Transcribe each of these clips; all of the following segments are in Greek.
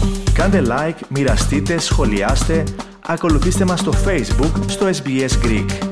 Κάντε like, μοιραστείτε, σχολιάστε, ακολουθήστε μας στο Facebook, στο SBS Greek.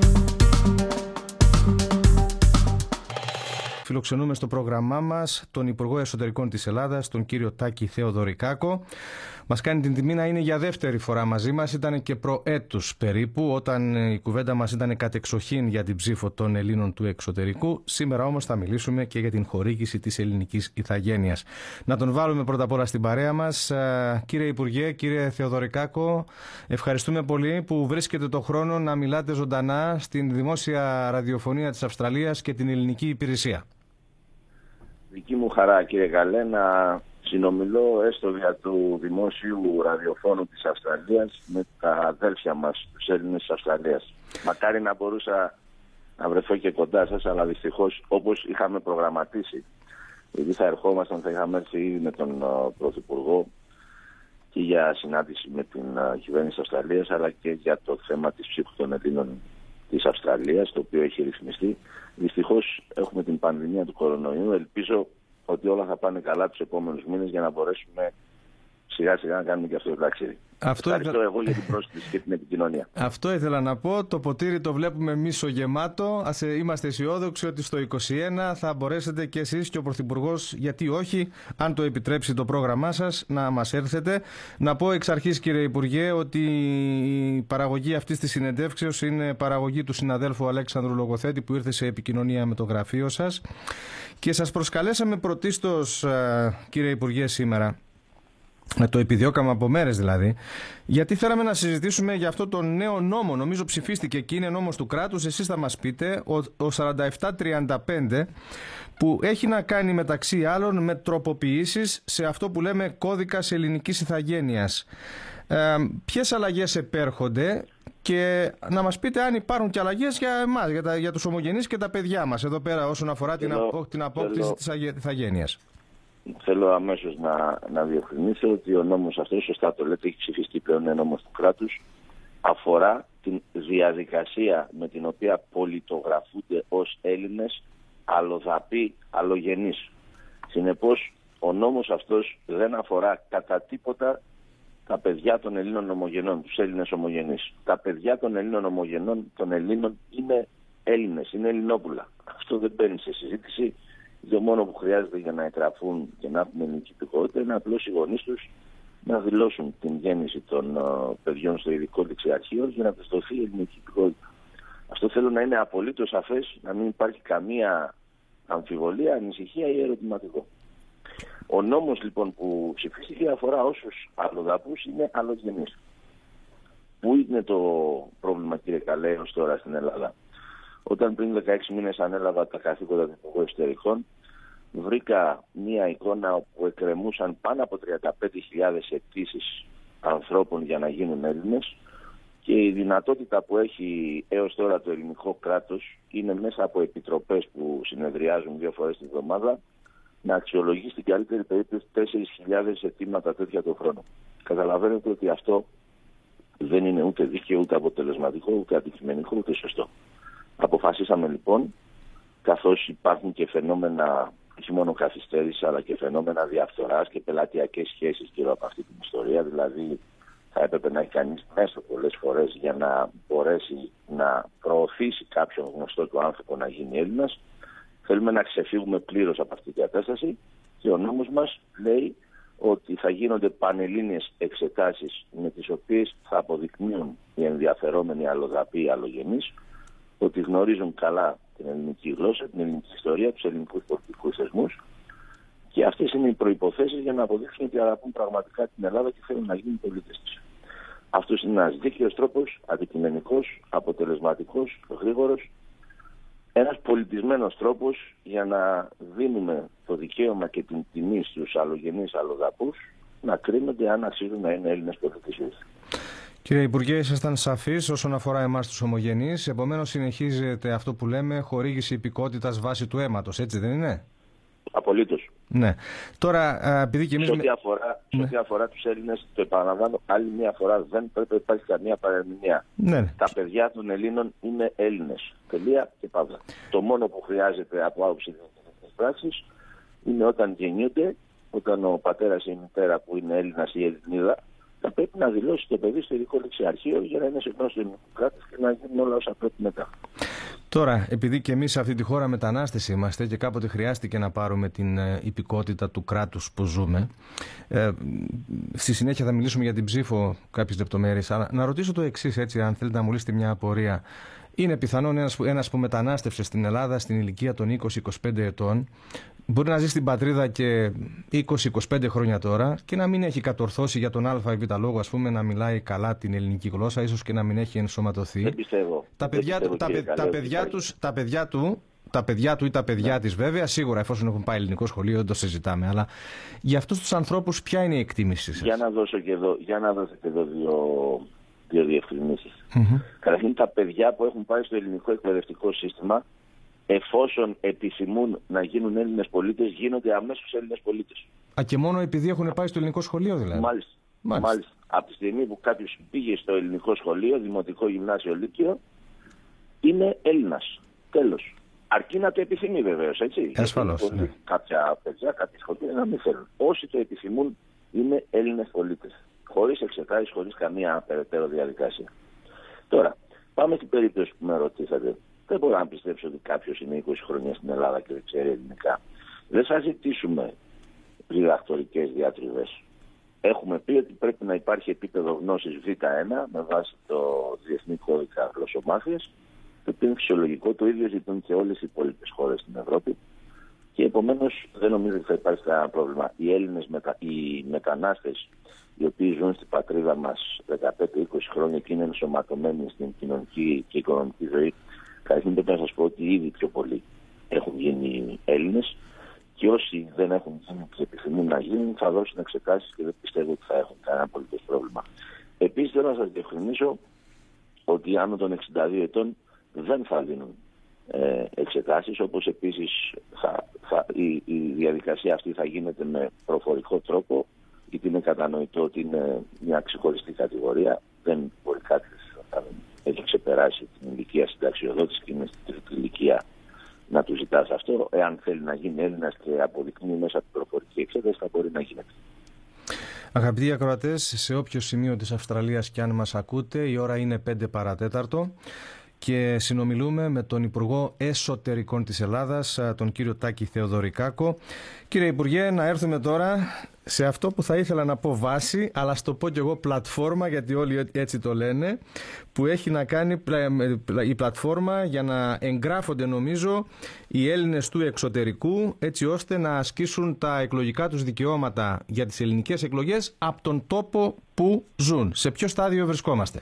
Φιλοξενούμε στο πρόγραμμά μας τον Υπουργό Εσωτερικών της Ελλάδας, τον κύριο Τάκη Θεοδωρικάκο. Μας κάνει την τιμή να είναι για δεύτερη φορά μαζί μας. Ήταν και προέτους περίπου, όταν η κουβέντα μας ήταν κατεξοχήν για την ψήφο των Ελλήνων του εξωτερικού. Σήμερα όμως θα μιλήσουμε και για την χορήγηση της ελληνικής ηθαγένειας. Να τον βάλουμε πρώτα απ' όλα στην παρέα μας. Κύριε Υπουργέ, κύριε Θεοδωρικάκο, ευχαριστούμε πολύ που βρίσκετε το χρόνο να μιλάτε ζωντανά στην δημόσια ραδιοφωνία της Αυστραλίας και την ελληνική υπηρεσία. Δική μου χαρά, κύριε Καλέ, να συνομιλώ έστω δια του δημόσιου ραδιοφώνου της Αυστραλίας με τα αδέλφια μας, τους Έλληνες της Αυστραλίας. Μακάρι να μπορούσα να βρεθώ και κοντά σας, αλλά δυστυχώς όπως είχαμε προγραμματίσει, γιατί θα ερχόμασταν, θα είχαμε έρθει ήδη με τον Πρωθυπουργό και για συνάντηση με την κυβέρνηση της Αυστραλίας, αλλά και για το θέμα της ψήφου των Ελλήνων της Αυστραλίας, το οποίο έχει ρυθμιστεί. Δυστυχώς έχουμε την πανδημία του κορονοϊού. Ελπίζω ότι όλα θα πάνε καλά τους επόμενους μήνες για να μπορέσουμε σιγά σιγά να κάνουμε και αυτό το ταξίδι. Ευχαριστώ εγώ για την πρόσκληση και την επικοινωνία. Αυτό ήθελα να πω. Το ποτήρι το βλέπουμε μισογεμάτο. Είμαστε αισιόδοξοι ότι στο 2021 θα μπορέσετε και εσείς και ο Πρωθυπουργός, γιατί όχι, αν το επιτρέψει το πρόγραμμά σας, να μας έρθετε. Να πω εξ αρχής, κύριε Υπουργέ, ότι η παραγωγή αυτής της συνεντεύξεως είναι παραγωγή του συναδέλφου Αλέξανδρου Λογοθέτη, που ήρθε σε επικοινωνία με το γραφείο σας. Και σας προσκαλέσαμε πρωτίστως, κύριε Υπουργέ, σήμερα. Το επιδιώκαμε από μέρες δηλαδή, γιατί θέλαμε να συζητήσουμε για αυτό το νέο νόμο. Νομίζω ψηφίστηκε και είναι νόμος του κράτους. Εσείς θα μας πείτε, ο 4735, που έχει να κάνει μεταξύ άλλων με τροποποιήσεις σε αυτό που λέμε κώδικας ελληνικής ηθαγένειας. Ποιες αλλαγές επέρχονται και να μας πείτε αν υπάρχουν και αλλαγές για εμάς, για τους ομογενείς και τα παιδιά μας εδώ πέρα όσον αφορά την απόκτηση της ηθαγένειας. Θέλω αμέσως να διευκρινίσω ότι ο νόμος αυτός, σωστά το λέτε, έχει ψηφιστεί πλέον, είναι νόμος του κράτους, αφορά την διαδικασία με την οποία πολιτογραφούνται ως Έλληνες αλλοδαποί αλλογενείς. Συνεπώς, ο νόμος αυτός δεν αφορά κατά τίποτα τα παιδιά των Ελλήνων ομογενών, τους Έλληνες ομογενείς. Τα παιδιά των Ελλήνων ομογενών, των Ελλήνων, είναι Έλληνες, είναι Ελληνόπουλα. Αυτό δεν μπαίνει σε συζήτηση. Το μόνο που χρειάζεται για να εγγραφούν και να έχουν ελληνική υπηκότητα είναι απλώς οι γονείς τους να δηλώσουν την γέννηση των παιδιών στο ειδικό ληξιαρχείο για να τους δοθεί η ελληνική υπηκότητα. Αυτό θέλω να είναι απολύτως σαφές, να μην υπάρχει καμία αμφιβολία, ανησυχία ή ερωτηματικό. Ο νόμος λοιπόν που ψηφίστηκε αφορά όσους αλλοδαπούς είναι αλλογενείς. Πού είναι το πρόβλημα, κύριε Καλέ, ως τώρα στην Ελλάδα? Όταν πριν 16 μήνες ανέλαβα τα καθήκοντα του Υπουργού Εσωτερικών, βρήκα μία εικόνα όπου εκκρεμούσαν πάνω από 35.000 αιτήσεις ανθρώπων για να γίνουν Έλληνες και η δυνατότητα που έχει έως τώρα το ελληνικό κράτος είναι μέσα από επιτροπές που συνεδριάζουν 2 φορές τη βδομάδα να αξιολογεί στην καλύτερη περίπτωση 4.000 αιτήματα τέτοια το χρόνο. Καταλαβαίνετε ότι αυτό δεν είναι ούτε δίκαιο, ούτε αποτελεσματικό, ούτε αντικειμενικό, ούτε σωστό. Αποφασίσαμε λοιπόν, καθώς υπάρχουν και φαινόμενα όχι μόνο καθυστέρηση, αλλά και φαινόμενα διαφθοράς και πελατειακές σχέσεις γύρω από αυτή την ιστορία, δηλαδή θα έπρεπε να έχει κανείς μέσο πολλές φορές για να μπορέσει να προωθήσει κάποιον γνωστό του άνθρωπο να γίνει Έλληνας. Θέλουμε να ξεφύγουμε πλήρως από αυτή την κατάσταση και ο νόμος μας λέει ότι θα γίνονται πανελλήνιες εξετάσεις με τις οποίες θα αποδεικνύουν οι ενδιαφερόμενοι αλλοδαποί αλλογενείς ότι γνωρίζουν καλά την ελληνική γλώσσα, την ελληνική ιστορία, τους ελληνικούς πολιτικούς θεσμούς και αυτές είναι οι προϋποθέσεις για να αποδείξουν ότι αγαπούν πραγματικά την Ελλάδα και θέλουν να γίνουν πολίτες της. Αυτός είναι ένας δίκαιος τρόπος, αντικειμενικός, αποτελεσματικός, γρήγορος, ένας πολιτισμένος τρόπος για να δίνουμε το δικαίωμα και την τιμή στους αλλογενείς αλλοδαπούς να κρίνονται αν αξίζουν να είναι Έλληνες πολίτες. Κύριε Υπουργέ, ήσασταν σαφείς όσον αφορά εμάς τους ομογενείς. Επομένως, συνεχίζεται αυτό που λέμε χορήγηση υπηκότητας βάσει του αίματος, έτσι δεν είναι? Απολύτως. Ναι. Τώρα, επειδή και εμείς. Σε ό,τι αφορά τους Έλληνες, το επαναλαμβάνω άλλη μια φορά, δεν πρέπει να υπάρχει καμία παρερμηνία. Ναι. Τα παιδιά των Ελλήνων είναι Έλληνες. Τελεία και παύλα. Το μόνο που χρειάζεται από άποψη της πράξης είναι όταν γεννιούνται όταν ο πατέρας ή η μητέρα που είναι Έλληνας ή Ελληνίδα θα πρέπει να δηλώσει το παιδί στο ειδικό ληξιαρχείο για να είναι συγγνώμη του ελληνικού κράτους και να γίνουν όλα όσα πρέπει μετά. Τώρα, επειδή και εμείς σε αυτή τη χώρα μετανάστες είμαστε και κάποτε χρειάστηκε να πάρουμε την υπηκότητα του κράτους που ζούμε, στη συνέχεια θα μιλήσουμε για την ψήφο κάποιες λεπτομέρειες, αλλά να ρωτήσω το εξής, έτσι, αν θέλετε να μου λύσετε μια απορία. Είναι πιθανόν ένας που μετανάστευσε στην Ελλάδα στην ηλικία των 20-25 ετών, μπορεί να ζει στην πατρίδα και 20-25 χρόνια τώρα και να μην έχει κατορθώσει για τον α ή β λόγο, ας πούμε, να μιλάει καλά την ελληνική γλώσσα, ίσως και να μην έχει ενσωματωθεί. Δεν πιστεύω. Τα παιδιά του ή τα παιδιά της, βέβαια, σίγουρα εφόσον έχουν πάει ελληνικό σχολείο, δεν το συζητάμε. Αλλά για αυτούς τους ανθρώπους, ποια είναι η εκτίμηση σας? Για να δώσω και εδώ δύο διευκρινήσεις. Καταρχήν, τα παιδιά που έχουν πάει στο ελληνικό εκπαιδευτικό σύστημα, εφόσον επιθυμούν να γίνουν Έλληνες πολίτες, γίνονται αμέσως Έλληνες πολίτες. Και μόνο επειδή έχουν πάει στο ελληνικό σχολείο, δηλαδή? Μάλιστα. Από τη στιγμή που κάποιος πήγε στο ελληνικό σχολείο, δημοτικό, γυμνάσιο, λύκειο, είναι Έλληνας. Τέλος. Αρκεί να το επιθυμεί, βεβαίως, έτσι. Ασφαλώς. Ναι. Κάποια παιδιά, κάποια σχολεία να μην θέλουν. Όσοι το επιθυμούν είναι Έλληνες πολίτες. Χωρίς εξετάσεις, χωρίς καμία περαιτέρω διαδικασία. Τώρα, πάμε στην περίπτωση που με ρωτήσατε. Δεν μπορώ να πιστέψω ότι κάποιος είναι 20 χρόνια στην Ελλάδα και δεν ξέρει ελληνικά. Δεν θα ζητήσουμε διδακτορικές διατριβές. Έχουμε πει ότι πρέπει να υπάρχει επίπεδο γνώσης Β1 με βάση το Διεθνή Κώδικα Γλωσσομάθειας, το οποίο είναι φυσιολογικό, το ίδιο ζητούν και όλες οι υπόλοιπες χώρες στην Ευρώπη. Και επομένως δεν νομίζω ότι θα υπάρχει κανένα πρόβλημα. Οι Έλληνες οι μετανάστες, οι οποίοι ζουν στην πατρίδα μας 15-20 χρόνια και είναι ενσωματωμένοι στην κοινωνική και οικονομική ζωή, καταρχήν πρέπει να σας πω ότι ήδη πιο πολλοί έχουν γίνει Έλληνες και όσοι δεν έχουν γίνει και επιθυμούν να γίνουν θα δώσουν εξετάσεις και δεν πιστεύω ότι θα έχουν κανένα απολύτως πρόβλημα. Επίσης θέλω να σας διευκρινίσω ότι άνω των 62 ετών δεν θα δίνουν εξετάσεις, όπως επίσης η διαδικασία αυτή θα γίνεται με προφορικό τρόπο, γιατί είναι κατανοητό ότι είναι μια ξεχωριστή κατηγορία. Δεν μπορεί κάποιος να έχει ξεπεράσει την ηλικία συνταξιοδότηση και είναι στην τρίτη ηλικία να του ζητάς αυτό. Εάν θέλει να γίνει Έλληνας και αποδεικνύει μέσα από την προφορική εξέταση, θα μπορεί να γίνεται. Αγαπητοί ακροατές, σε όποιο σημείο της Αυστραλίας και αν μας ακούτε, η ώρα είναι 5 παρατέταρτο και συνομιλούμε με τον Υπουργό Εσωτερικών της Ελλάδας, τον κύριο Τάκη Θεοδωρικάκο. Κύριε Υπουργέ, να έρθουμε τώρα σε αυτό που θα ήθελα να πω βάση, αλλά στο πω κι εγώ πλατφόρμα, γιατί όλοι έτσι το λένε, που έχει να κάνει η πλατφόρμα για να εγγράφονται, νομίζω, οι Έλληνες του εξωτερικού, έτσι ώστε να ασκήσουν τα εκλογικά τους δικαιώματα για τις ελληνικές εκλογές από τον τόπο που ζουν. Σε ποιο στάδιο βρισκόμαστε?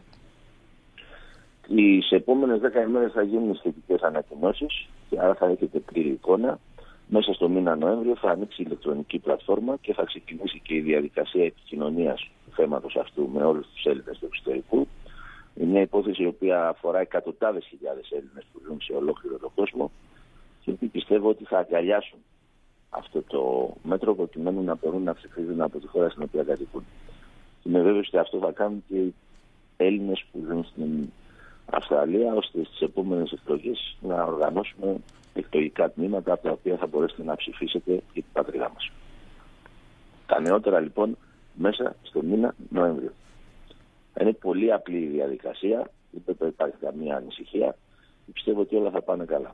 Τις επόμενες 10 ημέρες θα γίνουν σχετικές ανακοινώσεις και άρα θα έχετε πλήρη εικόνα. Μέσα στο μήνα Νοέμβριο θα ανοίξει η ηλεκτρονική πλατφόρμα και θα ξεκινήσει και η διαδικασία επικοινωνίας του θέματος αυτού με όλους τους Έλληνες του εξωτερικού. Είναι μια υπόθεση η οποία αφορά εκατοντάδες χιλιάδες Έλληνες που ζουν σε ολόκληρο τον κόσμο και πιστεύω ότι θα αγκαλιάσουν αυτό το μέτρο προκειμένου να μπορούν να ψηφίζουν από τη χώρα στην οποία κατοικούν. Και με βέβαιος ότι αυτό θα κάνουν και οι Έλληνες που ζουν στην Αυστραλία, ώστε στις επόμενες εκλογές να οργανώσουμε εκλογικά τμήματα από τα οποία θα μπορέσετε να ψηφίσετε για την πατρίδα μας. Τα νεότερα λοιπόν μέσα στο μήνα Νοέμβριο. Είναι πολύ απλή η διαδικασία, δεν θα υπάρχει καμία ανησυχία και πιστεύω ότι όλα θα πάνε καλά.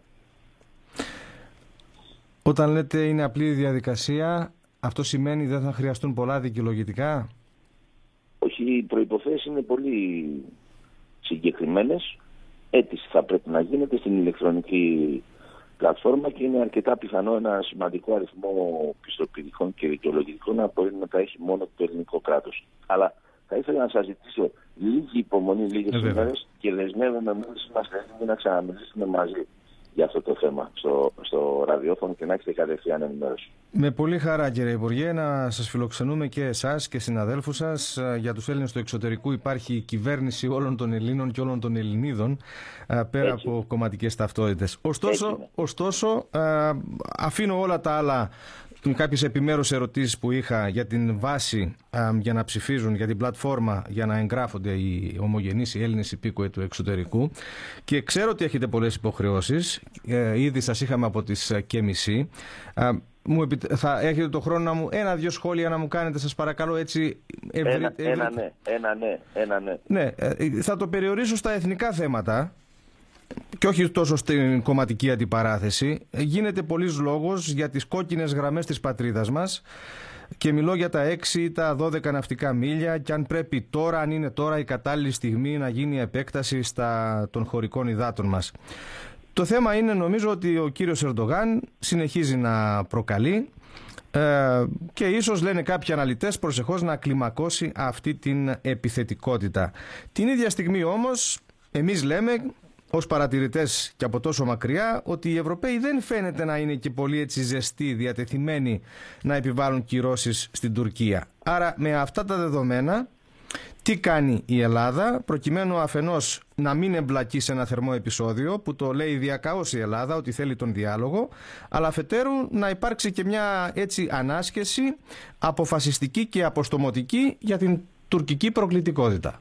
Όταν λέτε είναι απλή η διαδικασία, αυτό σημαίνει δεν θα χρειαστούν πολλά δικαιολογητικά? Όχι, οι προϋποθέσεις είναι πολύ συγκεκριμένες. Αίτηση θα πρέπει να γίνεται στην ηλεκτρονική πλατφόρμα και είναι αρκετά πιθανό ένα σημαντικό αριθμό πιστοποιητικών και δικαιολογητικών να μπορεί να τα έχει μόνο το ελληνικό κράτος. Αλλά θα ήθελα να σας ζητήσω λίγη υπομονή, λίγες ημέρες και δεσμεύομαι μόλις είμαστε έτοιμοι να ξαναμιλήσουμε μαζί για αυτό το θέμα στο ραδιόφωνο και να έχετε κατευθείαν ενημέρωση. Με πολύ χαρά, κύριε Υπουργέ, να σας φιλοξενούμε και εσάς και συναδέλφους σας. Για τους Έλληνες του εξωτερικού υπάρχει η κυβέρνηση όλων των Ελλήνων και όλων των Ελληνίδων, πέρα από κομματικές ταυτότητες. Ωστόσο, αφήνω όλα τα άλλα, κάποιες επιμέρους ερωτήσεις που είχα για την βάση για να ψηφίζουν, για την πλατφόρμα για να εγγράφονται οι ομογενείς, οι Έλληνες υπήκοοι του εξωτερικού, και ξέρω ότι έχετε πολλές υποχρεώσεις, ήδη σας είχαμε από τις ΚΕΜΙΣΗ. θα έχετε το χρόνο να μου ένα-δυο σχόλια να μου κάνετε, σας παρακαλώ, έτσι Ένα ναι. Ναι, θα το περιορίσω στα εθνικά θέματα και όχι τόσο στην κομματική αντιπαράθεση. Γίνεται πολύς λόγος για τις κόκκινες γραμμές της πατρίδας μας και μιλώ για τα 6 ή τα 12 ναυτικά μίλια και αν πρέπει τώρα, αν είναι τώρα η κατάλληλη στιγμή να γίνει επέκταση των χωρικών υδάτων μας. Το θέμα είναι, νομίζω, ότι ο κύριος Ερντογάν συνεχίζει να προκαλεί και ίσως, λένε κάποιοι αναλυτές, προσεχώς να κλιμακώσει αυτή την επιθετικότητα. Την ίδια στιγμή όμως εμείς λέμε ως παρατηρητές και από τόσο μακριά ότι οι Ευρωπαίοι δεν φαίνεται να είναι και πολύ έτσι ζεστοί, διατεθειμένοι να επιβάλλουν κυρώσεις στην Τουρκία. Άρα με αυτά τα δεδομένα τι κάνει η Ελλάδα προκειμένου αφενός να μην εμπλακεί σε ένα θερμό επεισόδιο που το λέει διακαώς η Ελλάδα ότι θέλει τον διάλογο, αλλά αφετέρου να υπάρξει και μια έτσι ανάσχεση αποφασιστική και αποστομωτική για την τουρκική προκλητικότητα?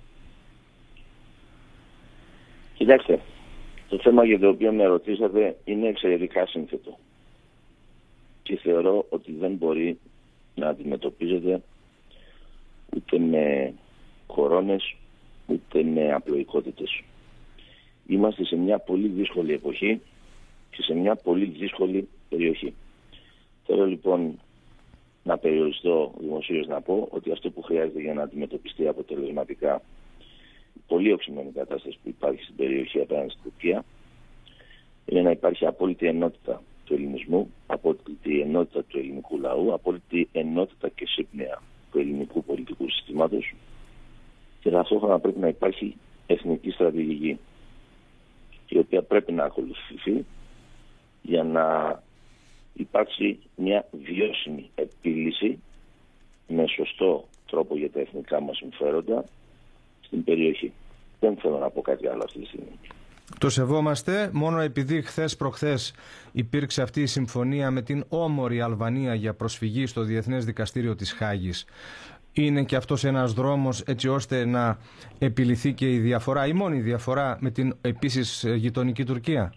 Κοιτάξτε, το θέμα για το οποίο με ρωτήσατε είναι εξαιρετικά σύνθετο και θεωρώ ότι δεν μπορεί να αντιμετωπίζεται ούτε με κορώνες ούτε με απλοϊκότητες. Είμαστε σε μια πολύ δύσκολη εποχή και σε μια πολύ δύσκολη περιοχή. Θέλω λοιπόν να περιοριστώ δημοσίως να πω ότι αυτό που χρειάζεται για να αντιμετωπιστεί αποτελεσματικά η πολύ οξυμένη κατάσταση που υπάρχει στην περιοχή απέναντι στην Τουρκία είναι να υπάρχει απόλυτη ενότητα του ελληνισμού, απόλυτη ενότητα του ελληνικού λαού, απόλυτη ενότητα και σύμπνοια του ελληνικού πολιτικού συστήματος και ταυτόχρονα πρέπει να υπάρχει εθνική στρατηγική η οποία πρέπει να ακολουθηθεί για να υπάρξει μια βιώσιμη επίλυση με σωστό τρόπο για τα εθνικά μας συμφέροντα στην περιοχή. Δεν θέλω να πω κάτι άλλο αυτή τη στιγμή. Το σεβόμαστε, μόνο επειδή προχθές υπήρξε αυτή η συμφωνία με την όμορη Αλβανία για προσφυγή στο Διεθνές Δικαστήριο της Χάγης. Είναι και αυτός ένας δρόμος έτσι ώστε να επιληθεί και η διαφορά, η μόνη διαφορά με την επίσης γειτονική Τουρκία?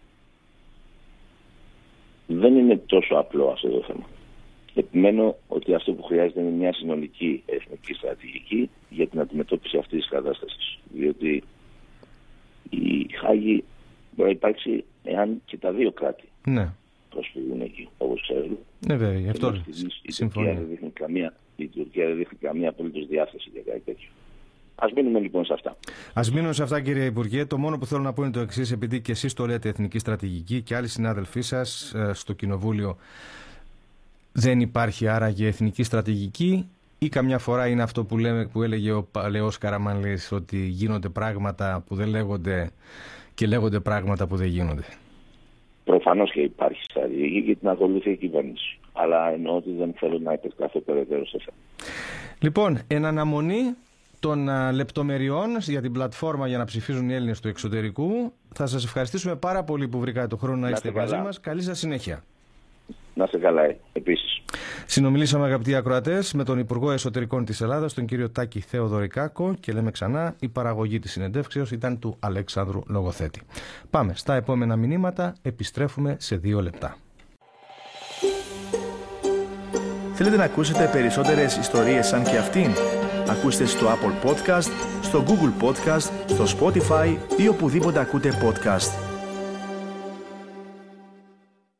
Δεν είναι τόσο απλό αυτό το θέμα. Επιμένω ότι αυτό που χρειάζεται είναι μια συνολική εθνική στρατηγική για την αντιμετώπιση αυτής της κατάστασης. Διότι η Χάγη μπορεί να υπάρξει εάν και τα δύο κράτη προσφύγουν εκεί, όπως ξέρουμε. Ναι, βέβαια, αυτό συμφωνώ. Η Τουρκία δεν δείχνει καμία απολύτως διάθεση για κάτι τέτοιο. Ας μείνουμε λοιπόν σε αυτά. Ας μείνουμε σε αυτά, κύριε Υπουργέ. Το μόνο που θέλω να πω είναι το εξής, επειδή και εσείς το λέτε εθνική στρατηγική και άλλοι συνάδελφοί σας στο Κοινοβούλιο, δεν υπάρχει άραγε εθνική στρατηγική ή καμιά φορά είναι αυτό που έλεγε ο παλαιός Καραμανλής, ότι γίνονται πράγματα που δεν λέγονται και λέγονται πράγματα που δεν γίνονται? Προφανώς και υπάρχει στρατηγική και την ακολουθεί η κυβέρνηση. Αλλά εννοώ ότι δεν θέλω να επεκταθώ περαιτέρω σε αυτό. Λοιπόν, εν αναμονή των λεπτομεριών για την πλατφόρμα για να ψηφίζουν οι Έλληνες του εξωτερικού, θα σας ευχαριστήσουμε πάρα πολύ που βρήκατε το χρόνο να είστε μαζί μας. Καλή σας συνέχεια. Να είστε καλά επίσης. Συνομιλήσαμε, αγαπητοί ακροατές, με τον Υπουργό Εσωτερικών της Ελλάδας, τον κύριο Τάκη Θεοδωρικάκο, και λέμε ξανά, η παραγωγή της συνεντεύξεως ήταν του Αλέξανδρου Λογοθέτη. Πάμε στα επόμενα μηνύματα, επιστρέφουμε σε 2 λεπτά. Θέλετε να ακούσετε περισσότερες ιστορίες σαν και αυτήν? Ακούστε στο Apple Podcast, στο Google Podcast, στο Spotify ή οπουδήποτε ακούτε podcast.